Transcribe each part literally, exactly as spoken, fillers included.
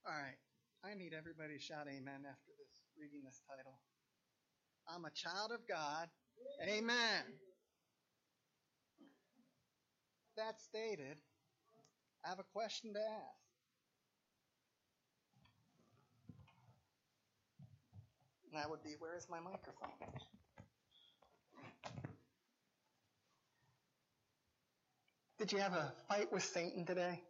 All right. I need everybody to shout amen after this, reading this title. I'm a child of God. Amen. That stated, I have a question to ask. And that would be, where is my microphone? Did you have a fight with Satan today?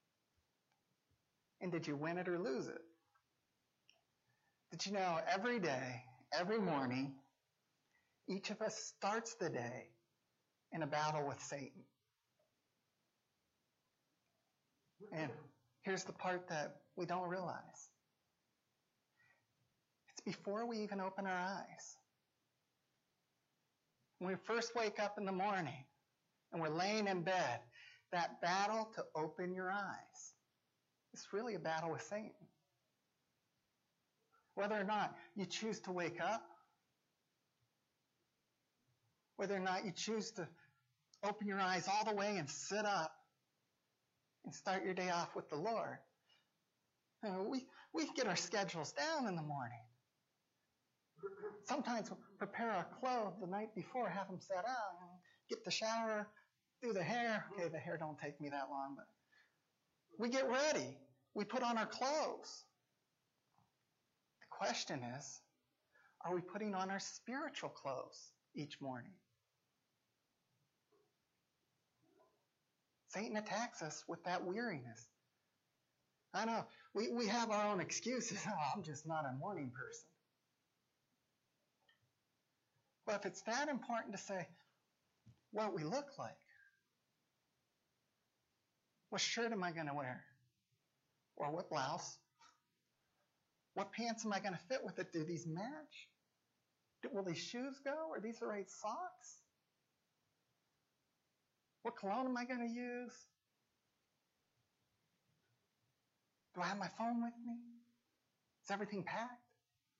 And did you win it or lose it? Did you know every day, every morning, each of us starts the day in a battle with Satan? And here's the part that we don't realize. It's before we even open our eyes. When we first wake up in the morning and we're laying in bed, that battle to open your eyes is really a battle with Satan. Whether or not you choose to wake up, whether or not you choose to open your eyes all the way and sit up and start your day off with the Lord. You know, we, we get our schedules down in the morning. Sometimes we'll prepare our clothes the night before, have them set out, and get the shower, do the hair. Okay, the hair don't take me that long, but we get ready. We put on our clothes. The question is, are we putting on our spiritual clothes each morning? Satan attacks us with that weariness. I know, we, we have our own excuses. Oh, I'm just not a morning person. But if it's that important to say what we look like, what shirt am I going to wear? Or what blouse? What pants am I going to fit with it? Do these match? Do, will these shoes go? Are these the right socks? What cologne am I going to use? Do I have my phone with me? Is everything packed?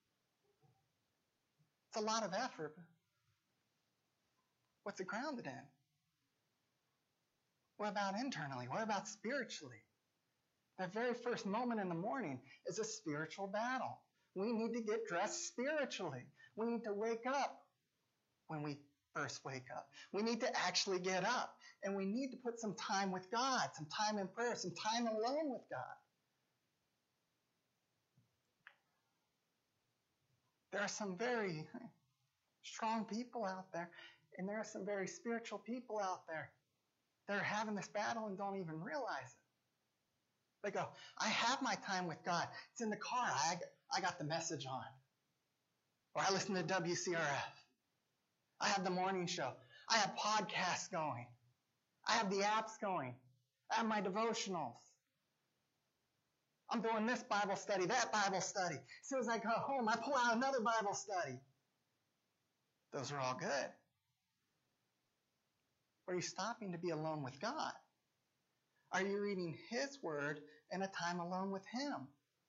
It's a lot of effort. What's it grounded in? What about internally? What about spiritually? That very first moment in the morning is a spiritual battle. We need to get dressed spiritually. We need to wake up when we first wake up. We need to actually get up. And we need to put some time with God, some time in prayer, some time alone with God. There are some very strong people out there, and there are some very spiritual people out there that are having this battle and don't even realize it. They go, I have my time with God. It's in the car. I, I got the message on. Or I listen to W C R F. I have the morning show. I have podcasts going. I have the apps going. I have my devotionals. I'm doing this Bible study, that Bible study. As soon as I go home, I pull out another Bible study. Those are all good. Are you stopping to be alone with God? Are you reading His Word in a time alone with Him?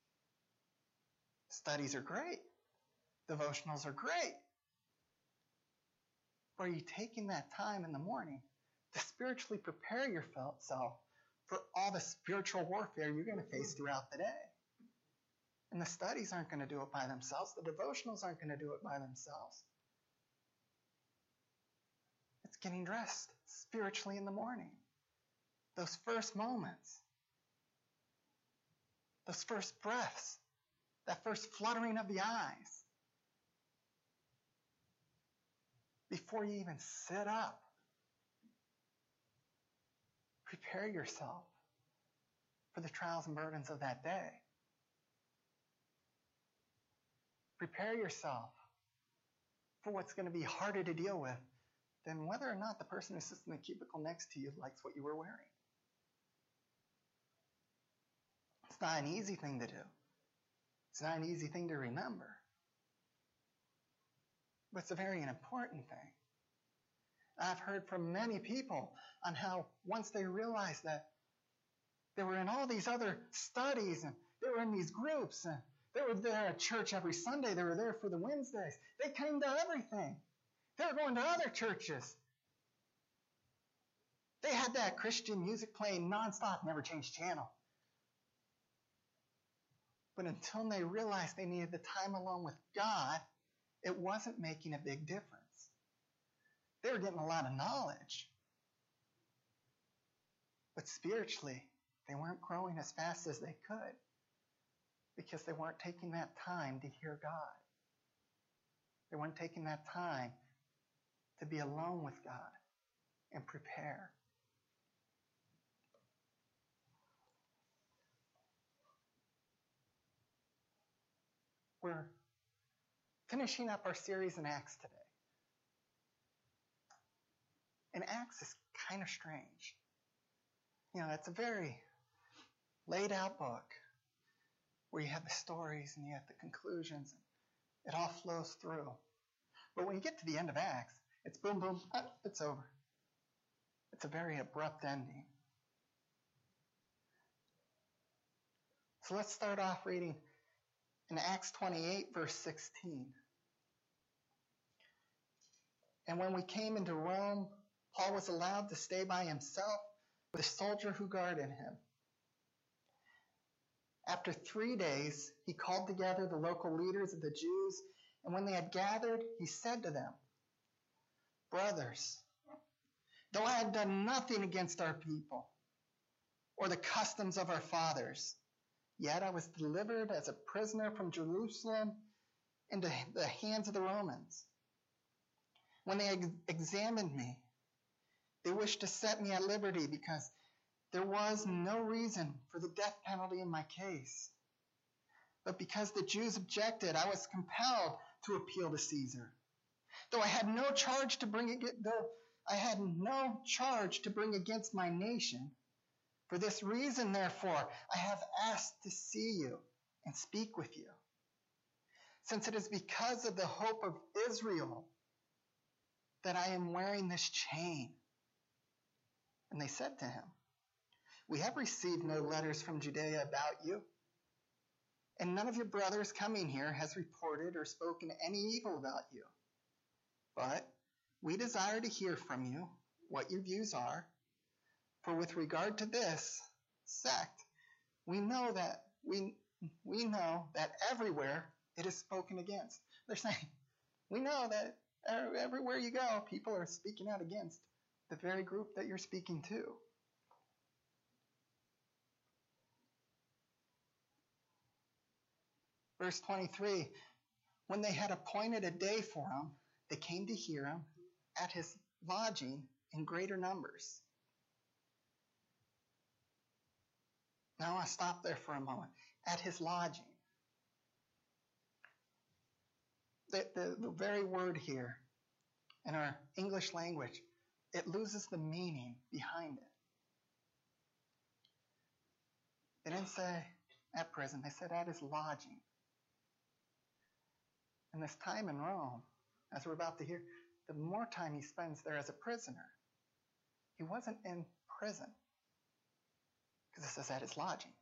Studies are great. Devotionals are great. Or are you taking that time in the morning to spiritually prepare yourself for all the spiritual warfare you're going to face throughout the day? And the studies aren't going to do it by themselves. The devotionals aren't going to do it by themselves. It's getting dressed spiritually in the morning. Those first moments, those first breaths, that first fluttering of the eyes, before you even sit up, prepare yourself for the trials and burdens of that day. Prepare yourself for what's going to be harder to deal with than whether or not the person who sits in the cubicle next to you likes what you were wearing. It's not an easy thing to do. It's not an easy thing to remember. But it's a very important thing. I've heard from many people on how once they realized that they were in all these other studies and they were in these groups and they were there at church every Sunday, they were there for the Wednesdays, they came to everything. They were going to other churches. They had that Christian music playing nonstop, never changed channel. But until they realized they needed the time alone with God, it wasn't making a big difference. They were getting a lot of knowledge. But spiritually, they weren't growing as fast as they could because they weren't taking that time to hear God. They weren't taking that time to be alone with God and prepare. We're finishing up our series in Acts today. And Acts is kind of strange. You know, it's a very laid out book where you have the stories and you have the conclusions. It all flows through. But when you get to the end of Acts, it's boom, boom, ah, it's over. It's a very abrupt ending. So let's start off reading in Acts twenty-eight, verse sixteen. And when we came into Rome, Paul was allowed to stay by himself with a soldier who guarded him. After three days, he called together the local leaders of the Jews, and when they had gathered, he said to them, "Brothers, though I had done nothing against our people or the customs of our fathers, yet I was delivered as a prisoner from Jerusalem into the hands of the Romans. When they ex- examined me, they wished to set me at liberty because there was no reason for the death penalty in my case. But because the Jews objected, I was compelled to appeal to Caesar. Though I had no charge to bring against, though I had no charge to bring against my nation, for this reason, therefore, I have asked to see you and speak with you, since it is because of the hope of Israel that I am wearing this chain." And they said to him, "We have received no letters from Judea about you, and none of your brothers coming here has reported or spoken any evil about you. But we desire to hear from you what your views are, for with regard to this sect, we know that we we know that everywhere it is spoken against." They're saying, we know that everywhere you go, people are speaking out against the very group that you're speaking to. Verse twenty-three, when they had appointed a day for him, they came to hear him at his lodging in greater numbers. Now I'll stop there for a moment. At his lodging. The, the, the very word here in our English language, it loses the meaning behind it. They didn't say at prison, they said at his lodging. And this time in Rome, as we're about to hear, the more time he spends there as a prisoner. He wasn't in prison, because it says at his lodging.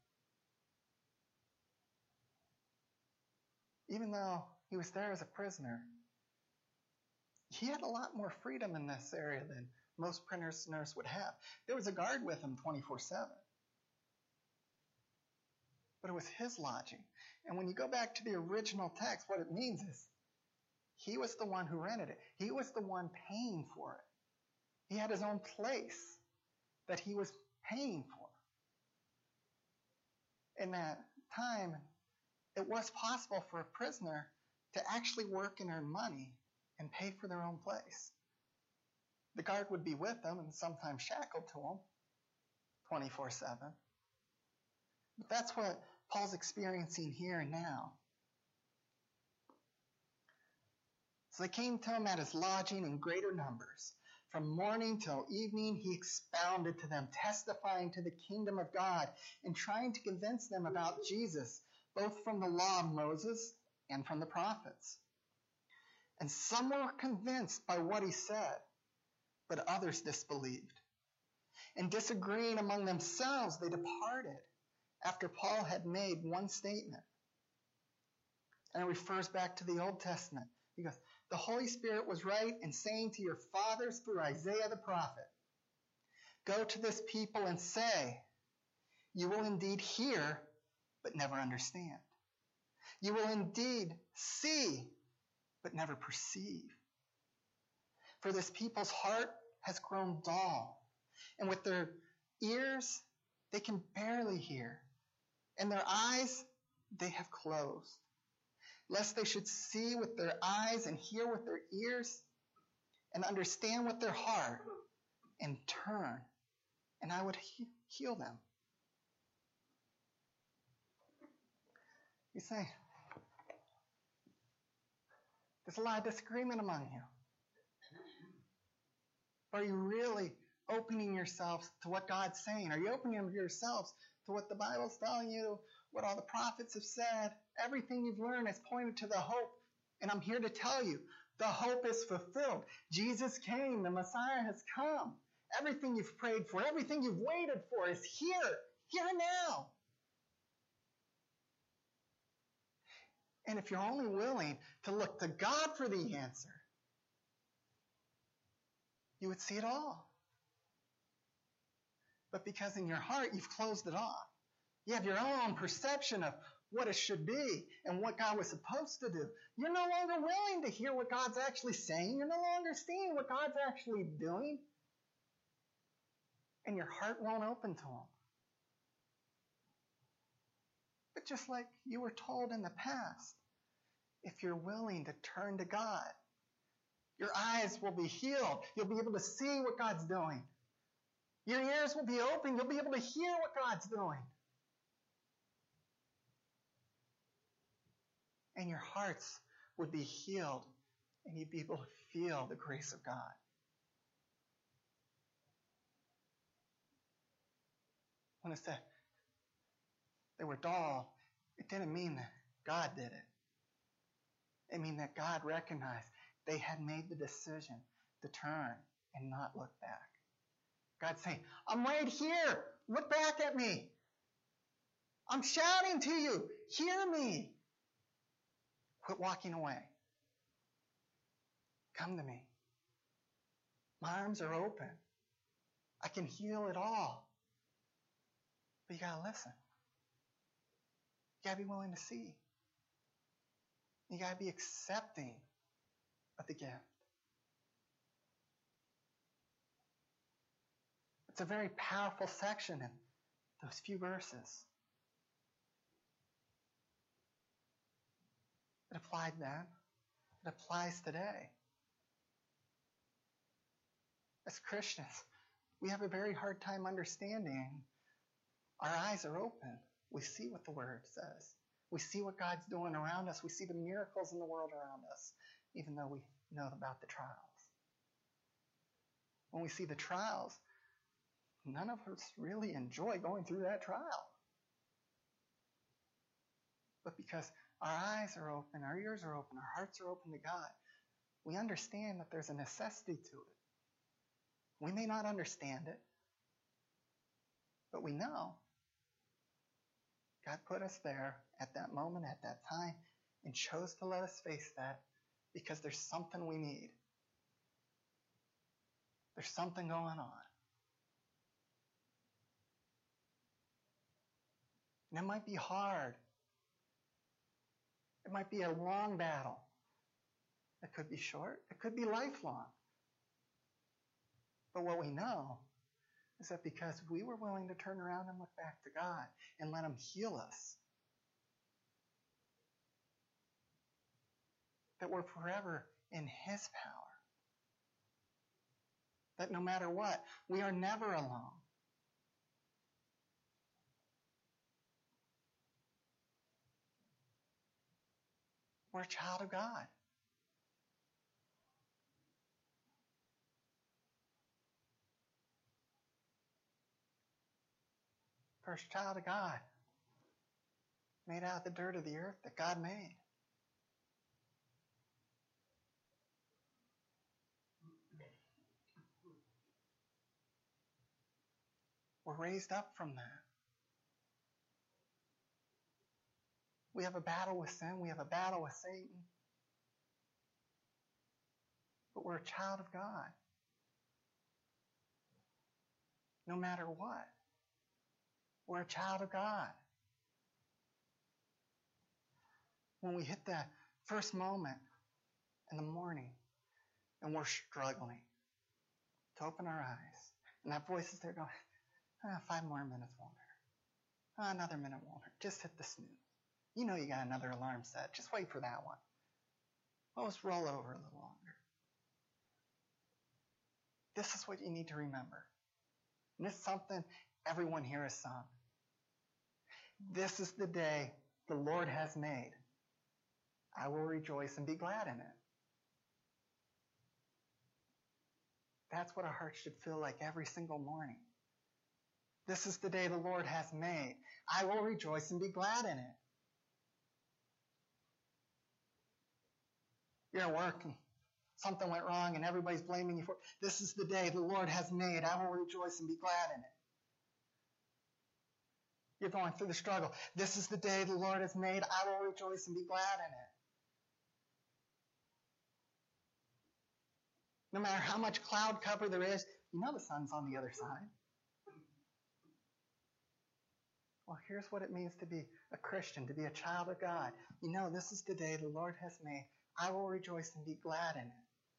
Even though he was there as a prisoner, he had a lot more freedom in this area than most prisoners would have. There was a guard with him twenty-four seven. But it was his lodging. And when you go back to the original text, what it means is he was the one who rented it. He was the one paying for it. He had his own place that he was paying for. In that time, it was possible for a prisoner to actually work and earn money and pay for their own place. The guard would be with them and sometimes shackled to them twenty-four seven. But that's what Paul's experiencing here and now. So they came to him at his lodging in greater numbers. From morning till evening, he expounded to them, testifying to the kingdom of God and trying to convince them about Jesus, both from the law of Moses and from the prophets. And some were convinced by what he said, but others disbelieved. And disagreeing among themselves, they departed after Paul had made one statement. And it refers back to the Old Testament. He goes, the Holy Spirit was right in saying to your fathers through Isaiah the prophet, go to this people and say, you will indeed hear, but never understand. You will indeed see, but never perceive. For this people's heart has grown dull, and with their ears they can barely hear, and their eyes they have closed, lest they should see with their eyes and hear with their ears and understand with their heart and turn, and I would he- heal them. You say, there's a lot of disagreement among you. Are you really opening yourselves to what God's saying? Are you opening yourselves to what the Bible's telling you, what all the prophets have said? Everything you've learned has pointed to the hope. And I'm here to tell you, the hope is fulfilled. Jesus came. The Messiah has come. Everything you've prayed for, everything you've waited for is here, here now. And if you're only willing to look to God for the answer, you would see it all. But because in your heart you've closed it off, you have your own perception of what it should be and what God was supposed to do. You're no longer willing to hear what God's actually saying. You're no longer seeing what God's actually doing. And your heart won't open to Him. But just like you were told in the past, if you're willing to turn to God, your eyes will be healed. You'll be able to see what God's doing. Your ears will be open. You'll be able to hear what God's doing. And your hearts would be healed, and you'd be able to feel the grace of God. When it said they were dull, it didn't mean that God did it. It meant that God recognized they had made the decision to turn and not look back. God's saying, I'm right here. Look back at me. I'm shouting to you. Hear me. Quit walking away. Come to me. My arms are open. I can heal it all. But you got to listen. You got to be willing to see. You got to be accepting of the gift. It's a very powerful section in those few verses. It applied then. It applies today. As Christians, we have a very hard time understanding. Our eyes are open. We see what the Word says. We see what God's doing around us. We see the miracles in the world around us, even though we know about the trials. When we see the trials, none of us really enjoy going through that trial. But because our eyes are open, our ears are open, our hearts are open to God, we understand that there's a necessity to it. We may not understand it, but we know God put us there at that moment, at that time, and chose to let us face that because there's something we need. There's something going on. And it might be hard. It might be a long battle. It could be short. It could be lifelong. But what we know is that because we were willing to turn around and look back to God and let Him heal us, that we're forever in His power. That no matter what, we are never alone. We're a child of God. First child of God, made out of the dirt of the earth that God made. We're raised up from that. We have a battle with sin. We have a battle with Satan. But we're a child of God. No matter what, we're a child of God. when we hit that first moment in the morning and we're struggling to open our eyes. And that voice is there going, ah, five more minutes won't hurt. Ah, another minute won't hurt. Just hit the snooze. You know you got another alarm set. Just wait for that one. Well, let's roll over a little longer. This is what you need to remember. And this is something everyone here has sung. This is the day the Lord has made. I will rejoice and be glad in it. That's what our hearts should feel like every single morning. This is the day the Lord has made. I will rejoice and be glad in it. You're at work and something went wrong and everybody's blaming you for it. This is the day the Lord has made. I will rejoice and be glad in it. You're going through the struggle. This is the day the Lord has made. I will rejoice and be glad in it. No matter how much cloud cover there is, you know the sun's on the other side. Well, here's what it means to be a Christian, to be a child of God. You know, this is the day the Lord has made. I will rejoice and be glad in it.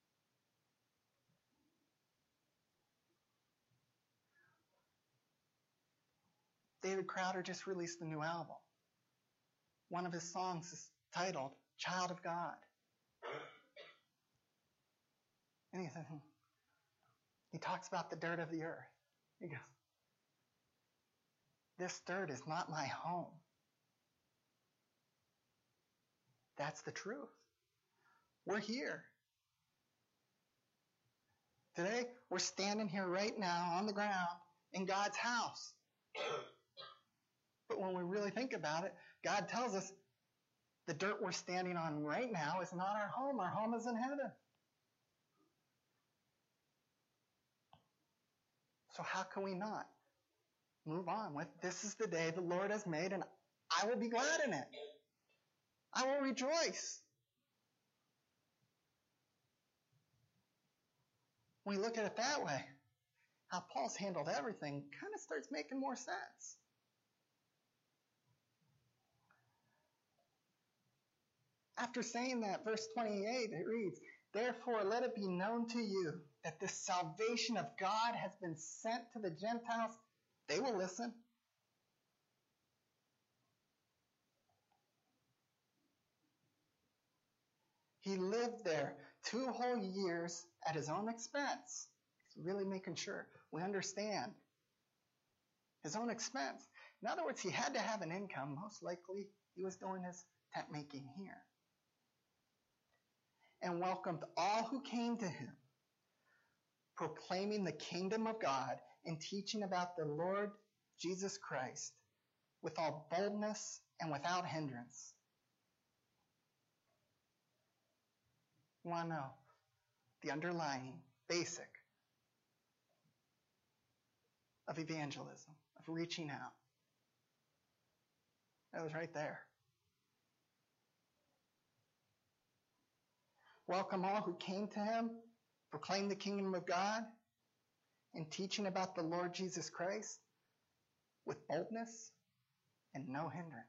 David Crowder just released a new album. One of his songs is titled Child of God. And he, said, he talks about the dirt of the earth. He goes, this dirt is not my home. That's the truth. We're here. Today, we're standing here right now on the ground in God's house. But when we really think about it, God tells us the dirt we're standing on right now is not our home. Our home is in heaven. So how can we not move on with, this is the day the Lord has made, and I will be glad in it. I will rejoice. When we look at it that way, how Paul's handled everything kind of starts making more sense. After saying that, verse twenty-eight, it reads, therefore let it be known to you that the salvation of God has been sent to the Gentiles. They will listen. He lived there two whole years at his own expense. He's really making sure we understand his own expense. In other words, he had to have an income. Most likely, he was doing his tent making here. And welcomed all who came to him, proclaiming the kingdom of God and teaching about the Lord Jesus Christ with all boldness and without hindrance. You want to know the underlying basic of evangelism, of reaching out? That was right there. Welcome all who came to him, proclaim the kingdom of God, and teaching about the Lord Jesus Christ with boldness and no hindrance.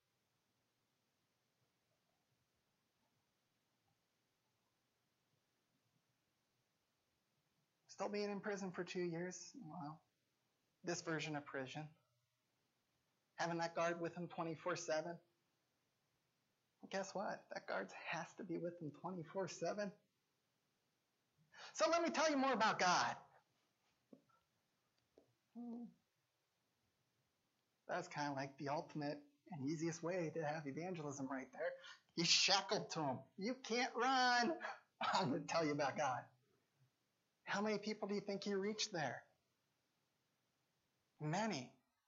Still being in prison for two years? Well, this version of prison. Having that guard with him twenty-four seven. Guess what? That guard has to be with him twenty-four seven. So let me tell you more about God. That's kind of like the ultimate and easiest way to have evangelism right there. He's shackled to him. You can't run. I'm going to tell you about God. How many people do you think he reached there? Many.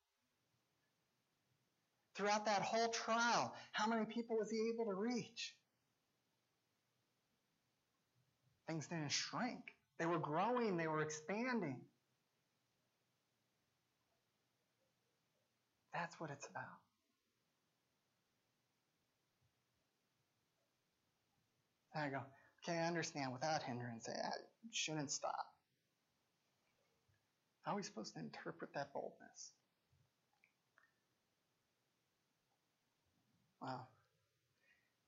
Throughout that whole trial, how many people was he able to reach? Things didn't shrink. They were growing. They were expanding. That's what it's about. There I go. Okay, I understand. Without hindrance, I shouldn't stop. How are we supposed to interpret that boldness? Well,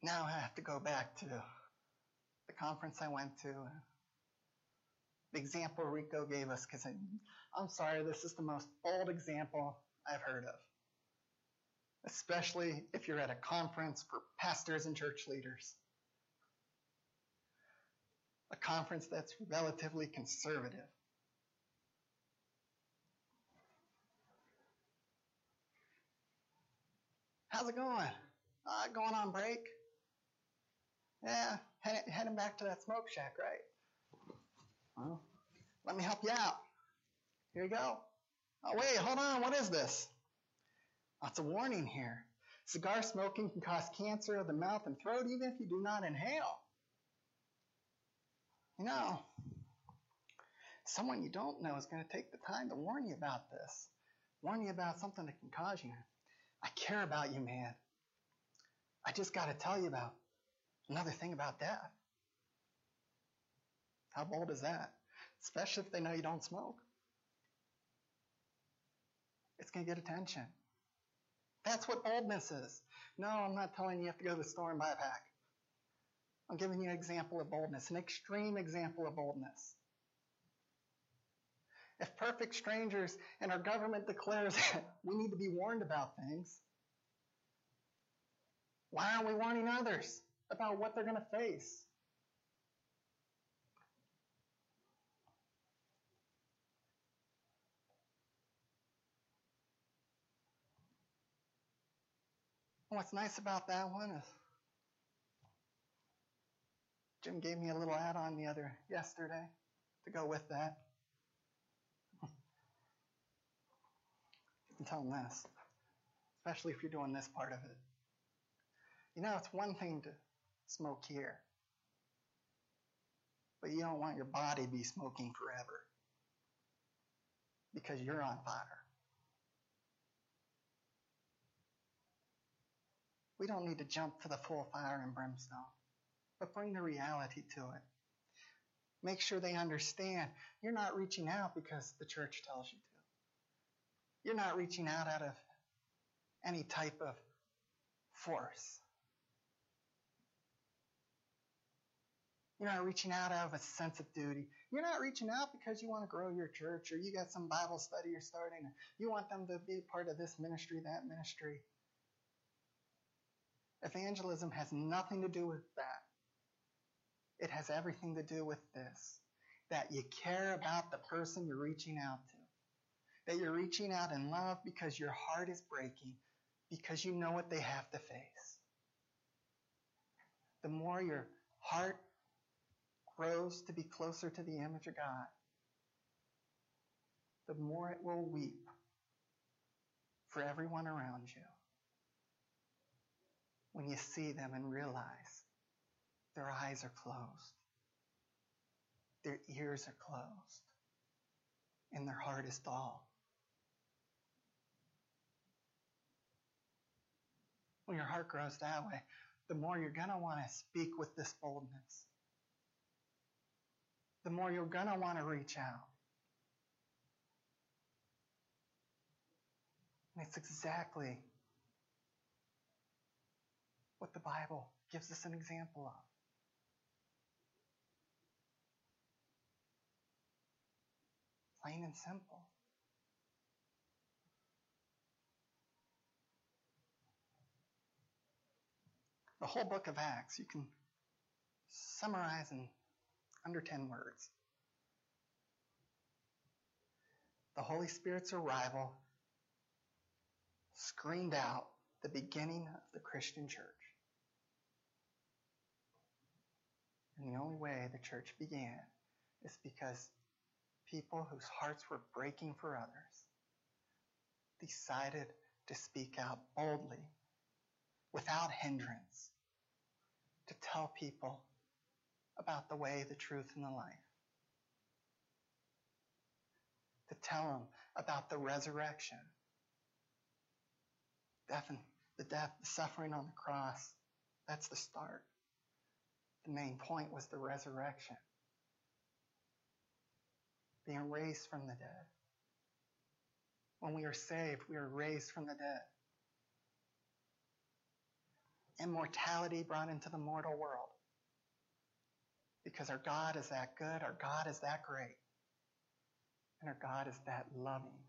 Now I have to go back to the conference I went to, the example Rico gave us, because I'm sorry, this is the most bold example I've heard of, especially if you're at a conference for pastors and church leaders. A conference that's relatively conservative. How's it going? Uh, going on break? Yeah, head, heading back to that smoke shack, right? Well, let me help you out. Here you go. Oh, wait, hold on. What is this? Oh, it's a warning here. Cigar smoking can cause cancer of the mouth and throat even if you do not inhale. You know, someone you don't know is going to take the time to warn you about this. Warn you about something that can cause you. I care about you, man. I just got to tell you about another thing about death. How bold is that? Especially if they know you don't smoke. It's going to get attention. That's what boldness is. No, I'm not telling you you have to go to the store and buy a pack. I'm giving you an example of boldness, an extreme example of boldness. If perfect strangers and our government declares that we need to be warned about things, why aren't we warning others about what they're going to face? And what's nice about that one is Jim gave me a little add-on the other yesterday to go with that. You can tell them this, especially if you're doing this part of it. You know, it's one thing to smoke here, but you don't want your body to be smoking forever because you're on fire. We don't need to jump to the full fire and brimstone, but bring the reality to it. Make sure they understand you're not reaching out because the church tells you to. You're not reaching out out of any type of force. You're not reaching out out of a sense of duty. You're not reaching out because you want to grow your church or you got some Bible study you're starting or you want them to be part of this ministry, that ministry. Evangelism has nothing to do with that. It has everything to do with this, that you care about the person you're reaching out to, that you're reaching out in love because your heart is breaking, because you know what they have to face. The more your heart grows to be closer to the image of God, the more it will weep for everyone around you when you see them and realize their eyes are closed, their ears are closed, and their heart is dull. When your heart grows that way, the more you're going to want to speak with this boldness. The more you're going to want to reach out. And it's exactly what the Bible gives us an example of. Plain and simple. The whole book of Acts, you can summarize in under ten words. The Holy Spirit's arrival screened out the beginning of the Christian church. And the only way the church began is because people whose hearts were breaking for others decided to speak out boldly, without hindrance, to tell people about the way, the truth, and the life. To tell them about the resurrection. Death and the death, the suffering on the cross, that's the start. The main point was the resurrection. Being raised from the dead. When we are saved, we are raised from the dead. immortality brought into the mortal world. Because our God is that good, our God is that great, and our God is that loving.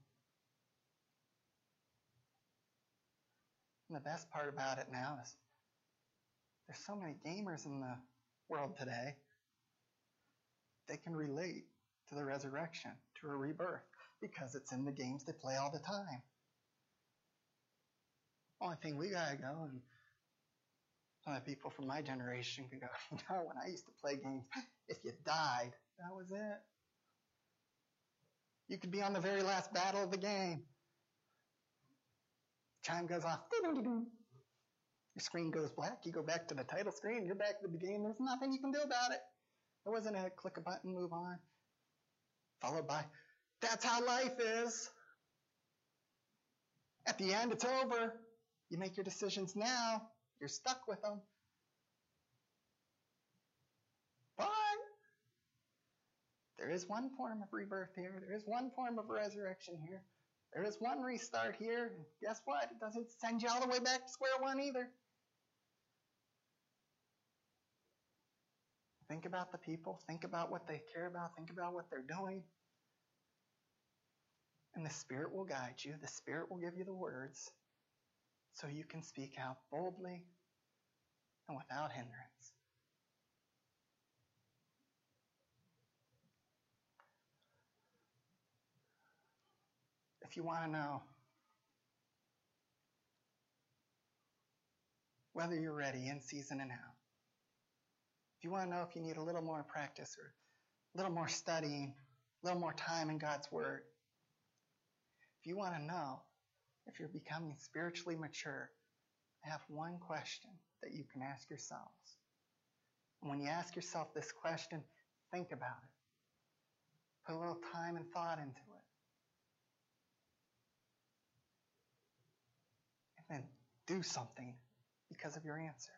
And the best part about it now is there's so many gamers in the world today, they can relate to the resurrection, to a rebirth, because it's in the games they play all the time. Only thing we gotta go, and some of the people from my generation can go, you know, when I used to play games, if you died, that was it. You could be on the very last battle of the game. Chime goes off. Your screen goes black. You go back to the title screen. You're back to the game. There's nothing you can do about it. There wasn't a click a button, move on. Followed by, that's how life is. At the end, it's over. You make your decisions now. You're stuck with them. But there is one form of rebirth here. There is one form of resurrection here. There is one restart here. And guess what? It doesn't send you all the way back to square one either. Think about the people. Think about what they care about. Think about what they're doing. And the Spirit will guide you. The Spirit will give you the words so you can speak out boldly and without hindrance. If you want to know whether you're ready in season and out, if you want to know if you need a little more practice or a little more studying, a little more time in God's Word, if you want to know if you're becoming spiritually mature, I have one question that you can ask yourselves. And when you ask yourself this question, think about it. Put a little time and thought into it. And then do something because of your answer.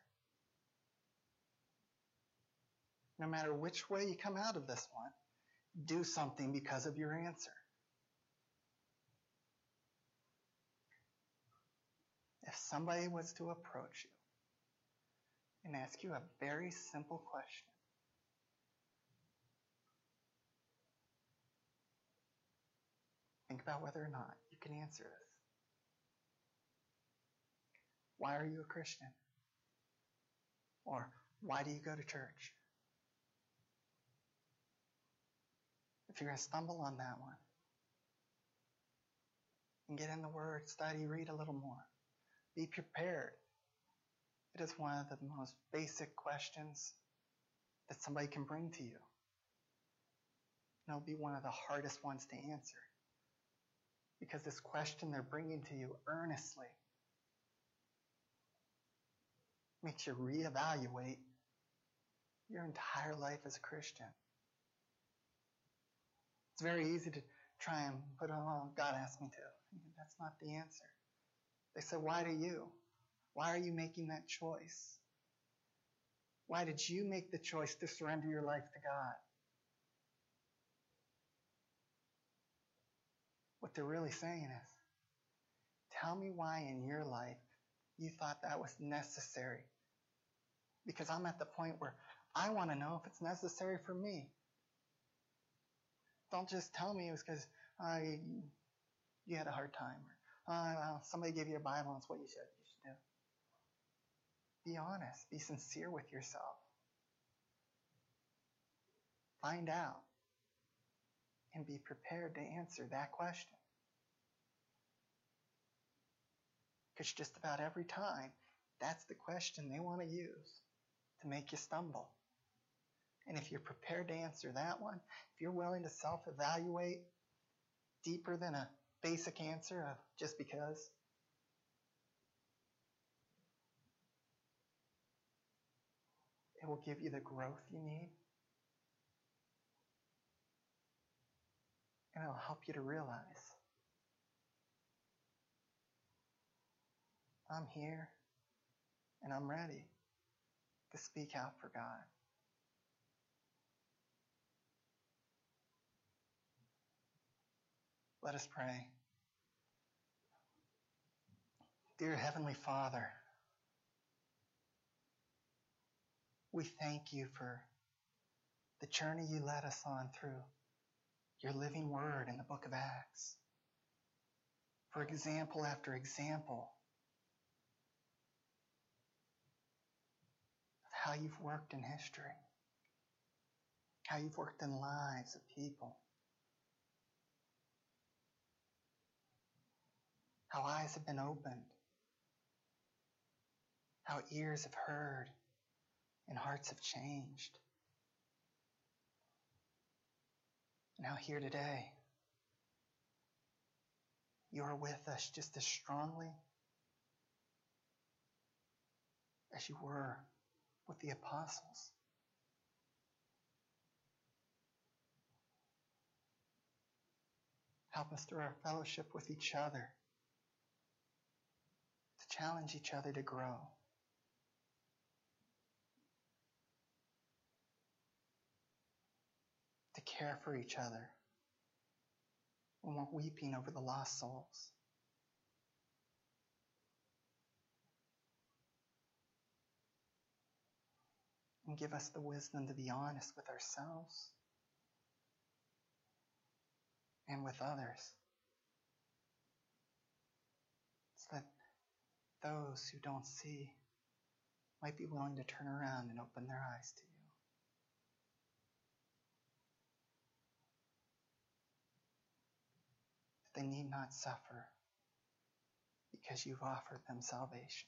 No matter which way you come out of this one, do something because of your answer. If somebody was to approach you and ask you a very simple question, think about whether or not you can answer this. Why are you a Christian? Or why do you go to church? If you're going to stumble on that one, and get in the Word, study, read a little more. Be prepared. It is one of the most basic questions that somebody can bring to you. And it'll be one of the hardest ones to answer. Because this question they're bringing to you earnestly makes you reevaluate your entire life as a Christian. It's very easy to try and put on, oh, God asked me to. That's not the answer. They said, why do you? Why are you making that choice? Why did you make the choice to surrender your life to God? What they're really saying is, tell me why in your life you thought that was necessary. Because I'm at the point where I want to know if it's necessary for me. Don't just tell me it was because uh, you had a hard time. Or uh, somebody gave you a Bible and it's what you should, you should do. Be honest. Be sincere with yourself. Find out. And be prepared to answer that question. Because just about every time, that's the question they want to use to make you stumble. And if you're prepared to answer that one, if you're willing to self-evaluate deeper than a basic answer of just because, it will give you the growth you need. And it'll help you to realize, I'm here and I'm ready to speak out for God. Let us pray. Dear Heavenly Father, We thank you for the journey you led us on through your living word in the book of Acts. For example after example of how you've worked in history, how you've worked in lives of people, how eyes have been opened, how ears have heard, and hearts have changed. Now here today, you are with us just as strongly as you were with the apostles. Help us through our fellowship with each other to challenge each other to grow. To care for each other when we're weeping over the lost souls. And give us the wisdom to be honest with ourselves and with others, so that those who don't see might be willing to turn around and open their eyes to you. They need not suffer because you've offered them salvation.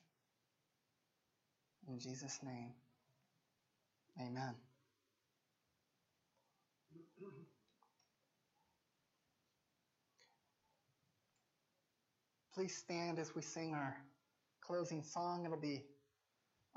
In Jesus' name, amen. Please stand as we sing our closing song. It'll be